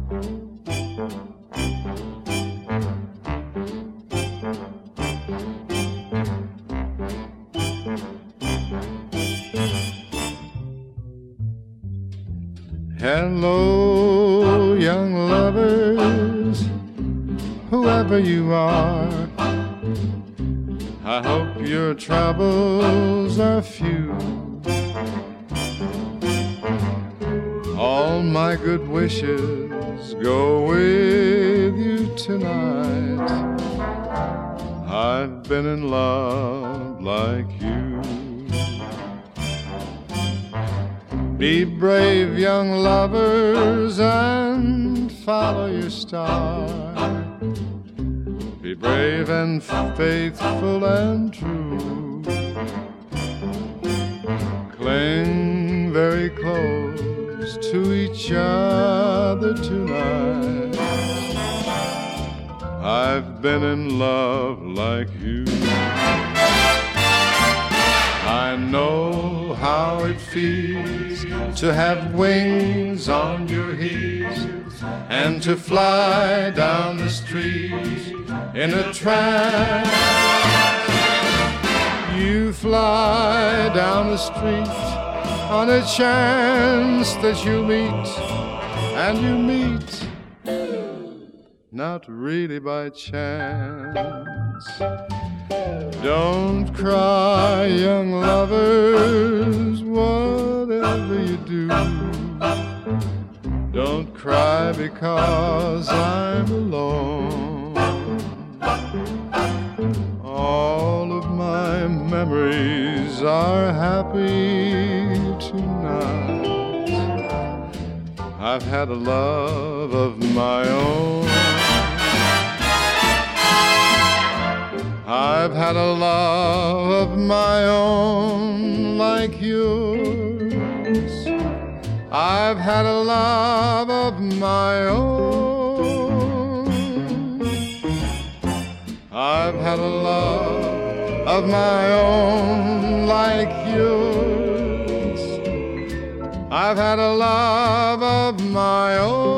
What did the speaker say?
Hello, young lovers, whoever you are, I hope your troubles are few. All my good wishes go with you tonight. I've been in love like you. Be brave, young lovers, and follow your star. Be brave and faithful and true. Cling very close to each other tonight. I've been in love like you. I know how it feels to have wings on your heels and to fly down the street in a trance. You fly down the street on a chance that you meet, and you meet not really by chance. Don't cry, young lovers, whatever you do. Don't cry because I'm alone. All of my memories are happy tonight. I've had a love of my own. I've had a love of my own like yours. I've had a love of my own. I've had a love of my own like yours. I've had a love of my own.